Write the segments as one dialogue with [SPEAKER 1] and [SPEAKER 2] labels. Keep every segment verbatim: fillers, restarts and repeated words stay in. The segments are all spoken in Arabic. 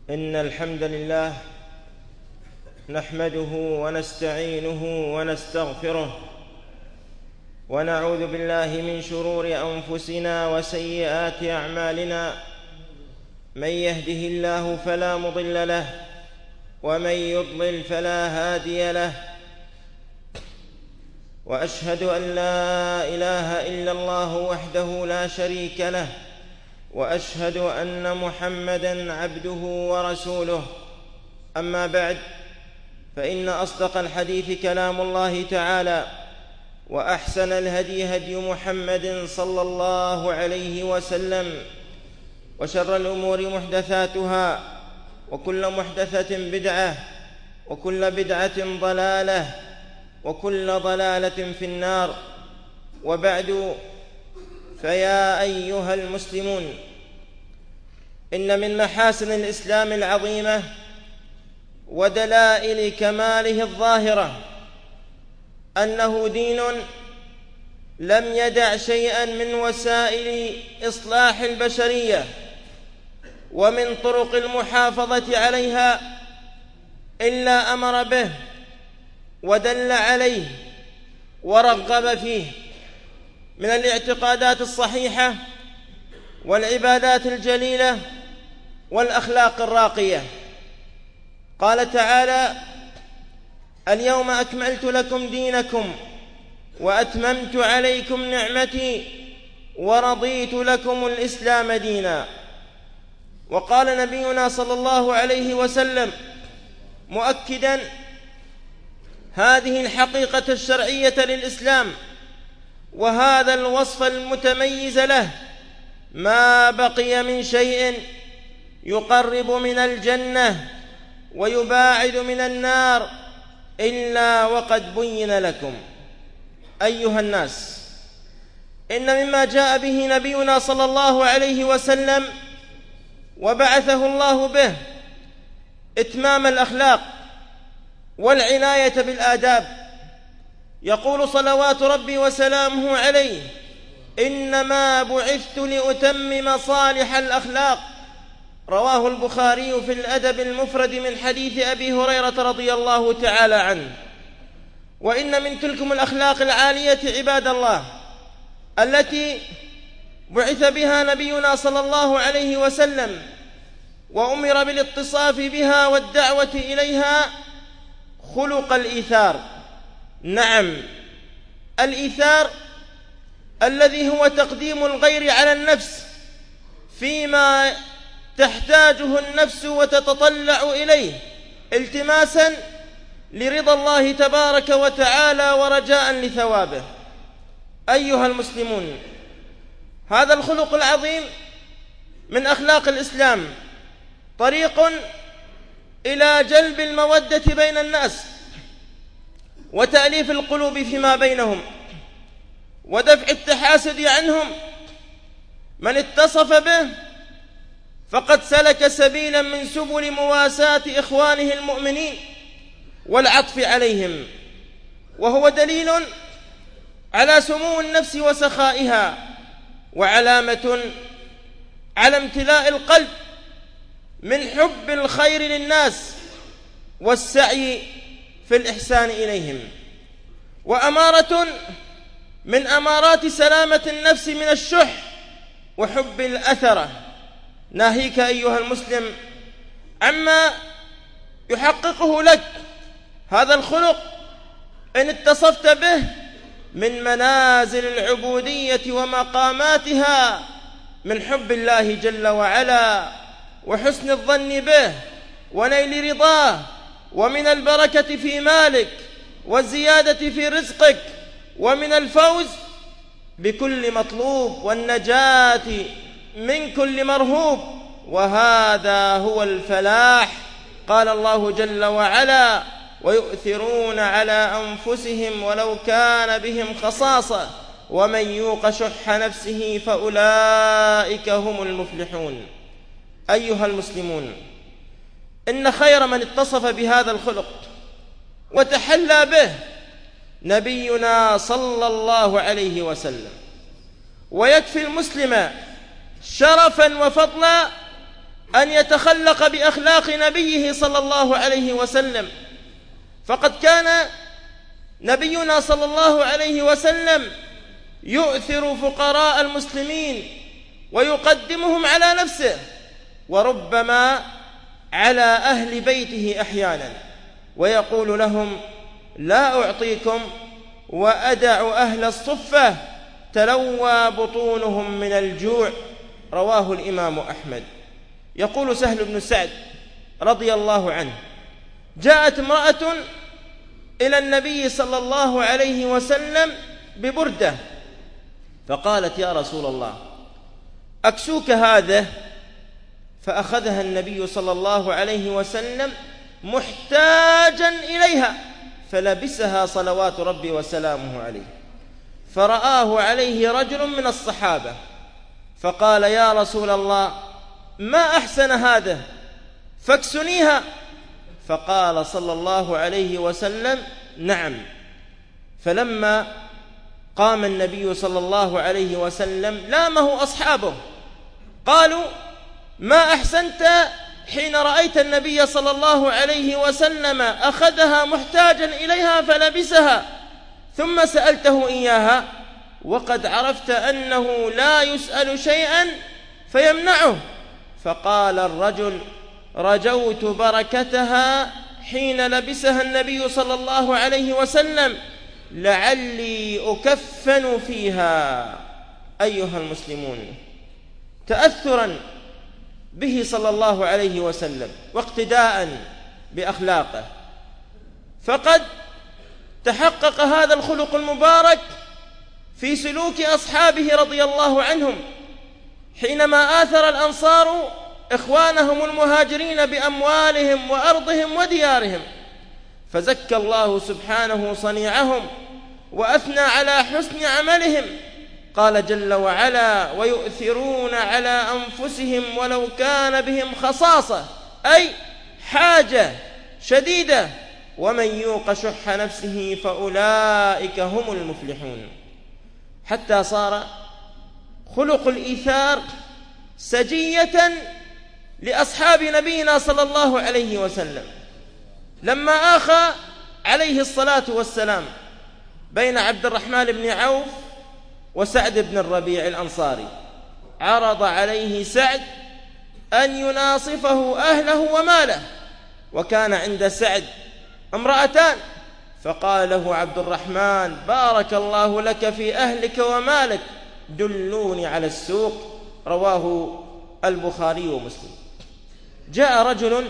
[SPEAKER 1] إن الحمد لله نحمده ونستعينه ونستغفره ونعوذ بالله من شرور أنفسنا وسيئات أعمالنا. من يهده الله فلا مضل له ومن يضلل فلا هادي له، وأشهد أن لا إله إلا الله وحده لا شريك له، وأشهد أن محمدًا عبده ورسوله. أما بعد، فإن أصدق الحديث كلام الله تعالى، وأحسن الهدي هدي محمد صلى الله عليه وسلم، وشر الأمور محدثاتها، وكل محدثة بدعة، وكل بدعة ضلالة، وكل ضلالة في النار. وبعد، فيا أيها المسلمون، إن من محاسن الإسلام العظيمة ودلائل كماله الظاهرة أنه دين لم يدع شيئا من وسائل إصلاح البشرية ومن طرق المحافظة عليها إلا أمر به ودل عليه ورغب فيه، من الاعتقادات الصحيحة والعبادات الجليلة والأخلاق الراقية. قال تعالى: اليوم أكملت لكم دينكم وأتممت عليكم نعمتي ورضيت لكم الإسلام دينا. وقال نبينا صلى الله عليه وسلم مؤكدا هذه الحقيقة الشرعية للإسلام وهذا الوصف المتميز له: ما بقي من شيء يقرب من الجنة ويباعد من النار إلا وقد بين لكم. أيها الناس، إن مما جاء به نبينا صلى الله عليه وسلم وبعثه الله به إتمام الأخلاق والعناية بالآداب. يقول صلوات ربي وسلامه عليه: إنما بعثت لأتمم صالح الأخلاق. رواه البخاري في الأدب المفرد من حديث أبي هريرة رضي الله تعالى عنه. وإن من تلكم الأخلاق العالية عباد الله التي بعث بها نبينا صلى الله عليه وسلم وأمر بالاتصاف بها والدعوة إليها خلق الإيثار. نعم، الإيثار الذي هو تقديم الغير على النفس فيما تحتاجه النفس وتتطلع إليه التماسا لرضا الله تبارك وتعالى ورجاء لثوابه. أيها المسلمون، هذا الخلق العظيم من أخلاق الإسلام طريق إلى جلب المودة بين الناس وتأليف القلوب فيما بينهم ودفع التحاسد عنهم. من اتصف به فقد سلك سبيلا من سبل مواساة إخوانه المؤمنين والعطف عليهم، وهو دليل على سمو النفس وسخائها، وعلامة على امتلاء القلب من حب الخير للناس والسعي في الإحسان إليهم، وأمارة من أمارات سلامة النفس من الشح وحب الأثرة. ناهيك أيها المسلم عما يحققه لك هذا الخلق إن اتصفت به من منازل العبودية ومقاماتها من حب الله جل وعلا وحسن الظن به ونيل رضاه، ومن البركة في مالك والزيادة في رزقك، ومن الفوز بكل مطلوب والنجاة من كل مرهوب، وهذا هو الفلاح. قال الله جل وعلا: ويؤثرون على أنفسهم ولو كان بهم خصاصة ومن يوق شح نفسه فأولئك هم المفلحون. أيها المسلمون، إن خير من اتصف بهذا الخلق وتحلى به نبينا صلى الله عليه وسلم. ويكفي المسلم شرفا وفضلا أن يتخلق بأخلاق نبيه صلى الله عليه وسلم، فقد كان نبينا صلى الله عليه وسلم يؤثر فقراء المسلمين ويقدمهم على نفسه، وربما على أهل بيته أحيانا، ويقول لهم: لا أعطيكم وأدع أهل الصفة تلوى بطونهم من الجوع. رواه الإمام أحمد. يقول سهل بن سعد رضي الله عنه: جاءت امرأة إلى النبي صلى الله عليه وسلم ببردة، فقالت: يا رسول الله، أكسوك هذا؟ فأخذها النبي صلى الله عليه وسلم محتاجا إليها، فلبسها صلوات ربي وسلامه عليه. فرآه عليه رجل من الصحابة فقال: يا رسول الله، ما أحسن هذا، فاكسنيها. فقال صلى الله عليه وسلم: نعم. فلما قام النبي صلى الله عليه وسلم لامه أصحابه، قالوا: ما أحسنت حين رأيت النبي صلى الله عليه وسلم أخذها محتاجا إليها فلبسها، ثم سألته إياها، وقد عرفت أنه لا يسأل شيئا فيمنعه. فقال الرجل: رجوت بركتها حين لبسها النبي صلى الله عليه وسلم، لعلي أكفن فيها. أيها المسلمون، تأثرا به صلى الله عليه وسلم واقتداء بأخلاقه، فقد تحقق هذا الخلق المبارك في سلوك أصحابه رضي الله عنهم، حينما آثر الأنصار إخوانهم المهاجرين بأموالهم وأرضهم وديارهم، فزكى الله سبحانه صنيعهم وأثنى على حسن عملهم. قال جل وعلا: ويؤثرون على أنفسهم ولو كان بهم خصاصة، أي حاجة شديدة، ومن يوق شح نفسه فأولئك هم المفلحون. حتى صار خلق الإيثار سجية لأصحاب نبينا صلى الله عليه وسلم، لما آخى عليه الصلاة والسلام بين عبد الرحمن بن عوف وسعد بن الربيع الأنصاري، عرض عليه سعد أن يناصفه أهله وماله، وكان عند سعد امرأتان، فقال له عبد الرحمن: بارك الله لك في أهلك ومالك، دلوني على السوق. رواه البخاري ومسلم. جاء رجل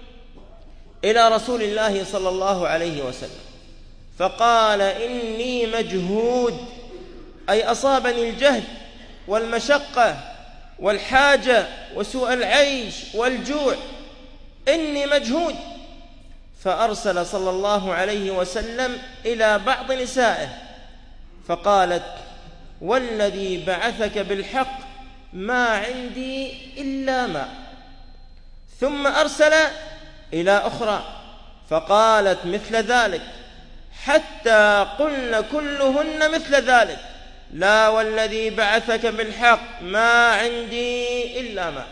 [SPEAKER 1] إلى رسول الله صلى الله عليه وسلم فقال: إني مجهود، أي أصابني الجهد والمشقة والحاجة وسوء العيش والجوع، إني مجهود. فأرسل صلى الله عليه وسلم إلى بعض نسائه فقالت: والذي بعثك بالحق ما عندي إلا ماء. ثم أرسل إلى أخرى فقالت مثل ذلك، حتى قلن كلهن مثل ذلك: لا والذي بعثك بالحق ما عندي إلا ماء.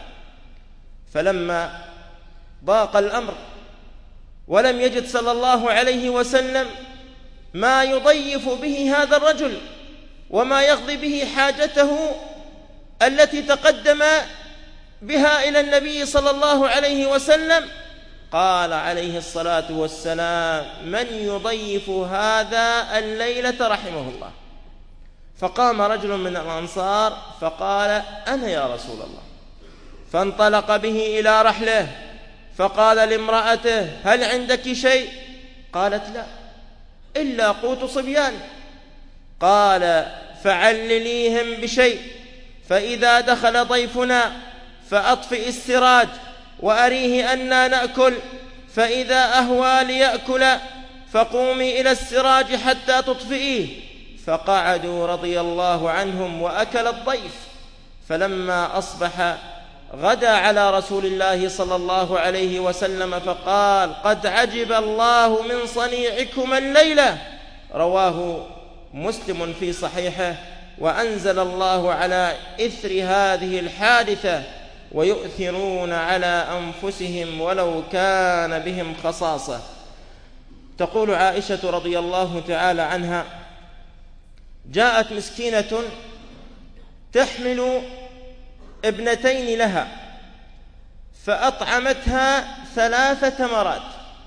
[SPEAKER 1] فلما ضاق الأمر ولم يجد صلى الله عليه وسلم ما يضيف به هذا الرجل وما يقضي به حاجته التي تقدم بها إلى النبي صلى الله عليه وسلم، قال عليه الصلاة والسلام: من يضيف هذا الليلة رحمه الله. فقام رجل من الأنصار فقال: أنا يا رسول الله. فانطلق به إلى رحله فقال لامرأته: هل عندك شيء؟ قالت: لا، إلا قوت صبيان. قال: فعلليهم بشيء، فإذا دخل ضيفنا فأطفئ السراج وأريه أنا نأكل، فإذا أهوى ليأكل فقومي إلى السراج حتى تطفئيه. فقعدوا رضي الله عنهم وأكل الضيف. فلما أصبح غدا على رسول الله صلى الله عليه وسلم فقال: قد عجب الله من صنيعكم الليلة. رواه مسلم في صحيحه. وأنزل الله على إثر هذه الحادثة ويؤثرون على أنفسهم ولو كان بهم خصاصة. تقول عائشة رضي الله تعالى عنها: جاءت مسكينة تحمل ابنتين لها فأطعمتها ثلاث تمرات،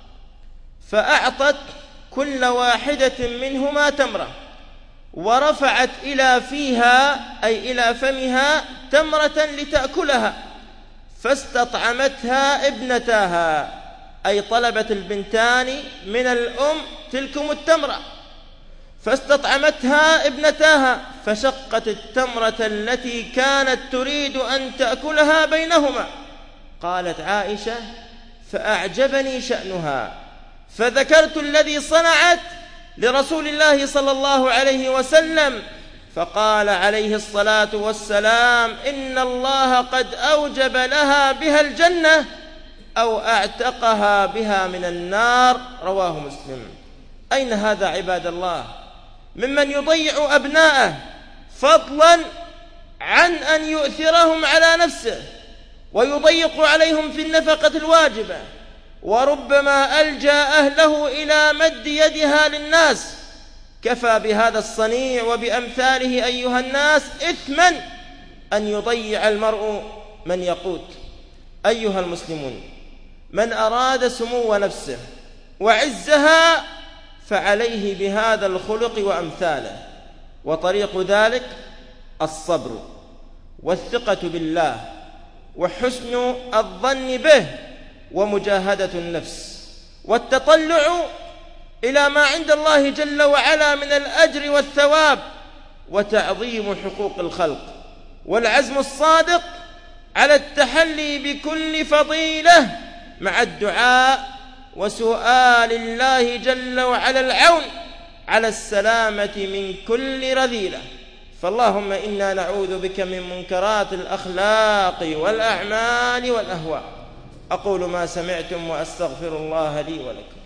[SPEAKER 1] فأعطت كل واحدة منهما تمرة، ورفعت إلى فيها أي إلى فمها تمرة لتأكلها، فاستطعمتها ابنتاها، أي طلبت البنتان من الأم تلكم التمرة، فاستطعمتها ابنتاها، فشقت التمرة التي كانت تريد أن تأكلها بينهما. قالت عائشة: فأعجبني شأنها، فذكرت الذي صنعت لرسول الله صلى الله عليه وسلم، فقال عليه الصلاة والسلام: إن الله قد أوجب لها بها الجنة أو أعتقها بها من النار. رواه مسلم. أين هذا عباد الله ممن يضيع أبناءه، فضلا عن أن يؤثرهم على نفسه ويضيق عليهم في النفقة الواجبة، وربما ألجأ أهله إلى مد يدها للناس. كفى بهذا الصنيع وبأمثاله أيها الناس إثما أن يضيع المرء من يقوت. أيها المسلمون، من أراد سمو نفسه وعزها فعليه بهذا الخلق وأمثاله، وطريق ذلك الصبر والثقة بالله وحسن الظن به ومجاهدة النفس والتطلع إلى ما عند الله جل وعلا من الأجر والثواب وتعظيم حقوق الخلق، والعزم الصادق على التحلي بكل فضيلة مع الدعاء وسؤال الله جل وعلا العون على السلامة من كل رذيلة. فاللهم إنا نعوذ بك من منكرات الأخلاق والأعمال والأهواء. أقول ما سمعتم وأستغفر الله لي ولكم.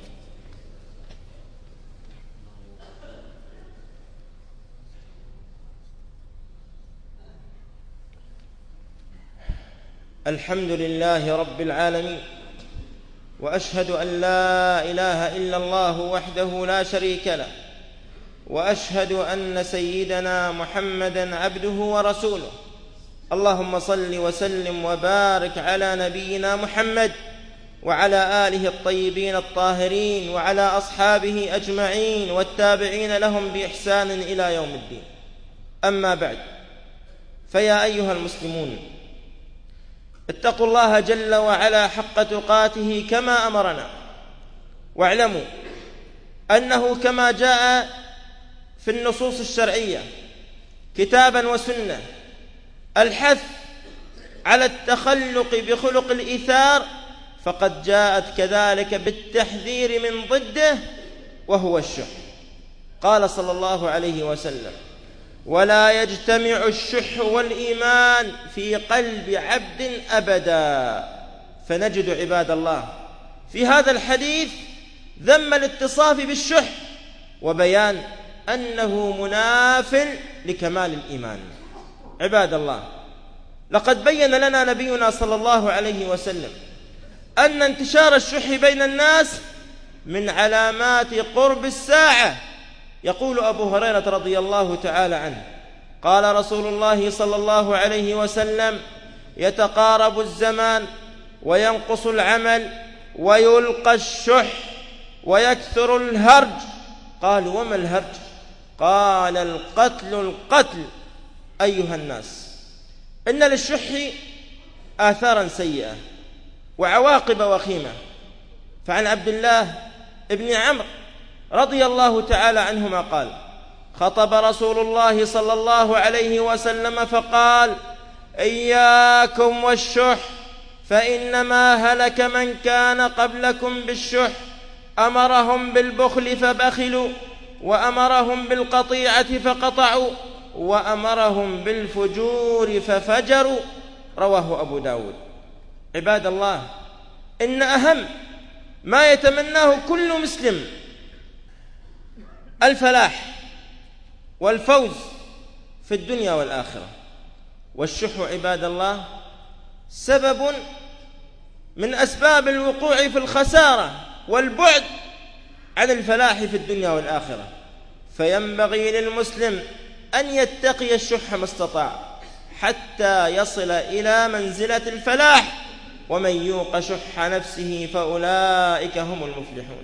[SPEAKER 1] الحمد لله رب العالمين، وأشهد أن لا إله إلا الله وحده لا شريك له، وأشهد أن سيدنا محمدًا عبده ورسوله. اللهم صل وسلم وبارك على نبينا محمد وعلى آله الطيبين الطاهرين وعلى أصحابه أجمعين والتابعين لهم بإحسان إلى يوم الدين. أما بعد، فيا أيها المسلمون، اتقوا الله جل وعلا حق تقاته كما أمرنا، واعلموا أنه كما جاء في النصوص الشرعية كتابا وسنة الحث على التخلق بخلق الإيثار، فقد جاءت كذلك بالتحذير من ضده وهو الشح. قال صلى الله عليه وسلم: ولا يجتمع الشح والإيمان في قلب عبد أبدا. فنجد عباد الله في هذا الحديث ذم الاتصاف بالشح وبيان أنه مناف لكمال الإيمان. عباد الله، لقد بين لنا نبينا صلى الله عليه وسلم أن انتشار الشح بين الناس من علامات قرب الساعة. يقول أبو هريرة رضي الله تعالى عنه: قال رسول الله صلى الله عليه وسلم: يتقارب الزمان وينقص العمل ويلقى الشح ويكثر الهرج. قالوا: وما الهرج؟ قال: القتل القتل. أيها الناس، إن للشح آثارا سيئة وعواقب وخيمة. فعن عبد الله ابن عمرو رضي الله تعالى عنهما قال: خطب رسول الله صلى الله عليه وسلم فقال: إياكم والشح، فإنما هلك من كان قبلكم بالشح، أمرهم بالبخل فبخلوا، وأمرهم بالقطيعة فقطعوا، وأمرهم بالفجور ففجروا. رواه أبو داود. عباد الله، إن أهم ما يتمناه كل مسلم الفلاح والفوز في الدنيا والآخرة، والشح عباد الله سبب من أسباب الوقوع في الخسارة والبعد عن الفلاح في الدنيا والآخرة. فينبغي للمسلم أن يتقي الشح ما استطاع حتى يصل إلى منزلة الفلاح، ومن يوق شح نفسه فأولئك هم المفلحون.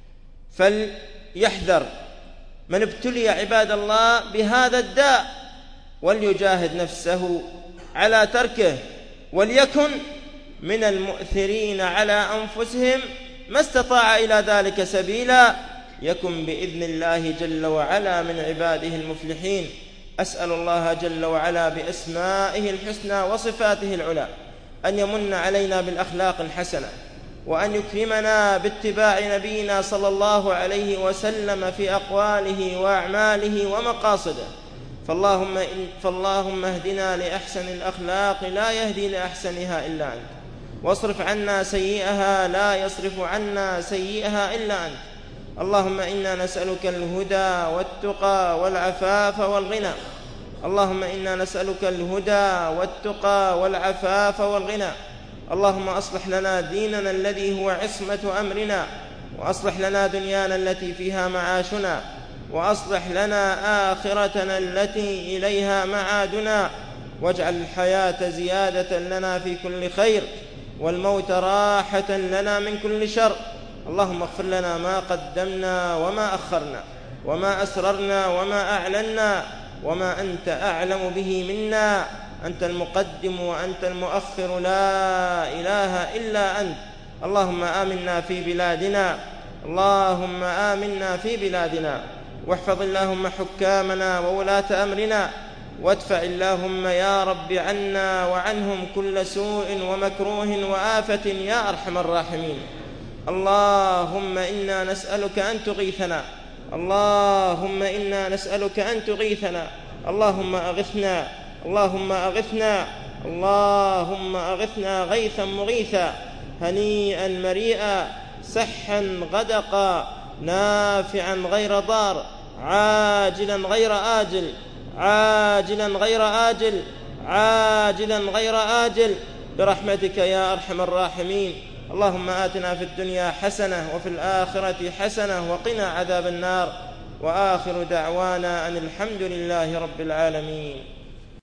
[SPEAKER 1] فليحذر من ابتلي عباد الله بهذا الداء وليجاهد نفسه على تركه، وليكن من المؤثرين على أنفسهم ما استطاع إلى ذلك سبيلا، يكن بإذن الله جل وعلا من عباده المفلحين. أسأل الله جل وعلا بأسمائه الحسنى وصفاته العلى أن يمن علينا بالأخلاق الحسنة، وأن يكرمنا باتباع نبينا صلى الله عليه وسلم في أقواله وأعماله ومقاصده. فاللهم, فاللهم اهدنا لأحسن الأخلاق لا يهدي لأحسنها إلا أنت، واصرف عنا سيئها لا يصرف عنا سيئها إلا أنت. اللهم إنا نسألك الهدى والتقى والعفاف والغنى. اللهم إنا نسألك الهدى والتقى والعفاف والغنى. اللهم أصلح لنا ديننا الذي هو عصمة أمرنا، وأصلح لنا دنيانا التي فيها معاشنا، وأصلح لنا آخرتنا التي إليها معادنا، واجعل الحياة زيادة لنا في كل خير، والموت راحة لنا من كل شر. اللهم اغفر لنا ما قدمنا وما أخرنا، وما أسررنا وما أعلنا، وما أنت أعلم به منا. أنت المقدم وأنت المؤخر، لا إله إلا أنت. اللهم آمنا في بلادنا، اللهم آمنا في بلادنا، واحفظ اللهم حكامنا وولاة أمرنا، وادفع اللهم يا رب عنا وعنهم كل سوء ومكروه وآفة يا أرحم الراحمين. اللهم إنا نسألك أن تغيثنا، اللهم إنا نسألك أن تغيثنا. اللهم أغثنا، اللهم أغثنا، اللهم أغثنا غيثا مغيثا، هنيئا مريئا، سحا غدقا، نافعا غير ضار، عاجلا غير آجل، عاجلا غير آجل، عاجلا غير آجل، برحمتك يا أرحم الراحمين. اللهم آتنا في الدنيا حسنة وفي الآخرة حسنة وقنا عذاب النار. وآخر دعوانا أن الحمد لله رب العالمين.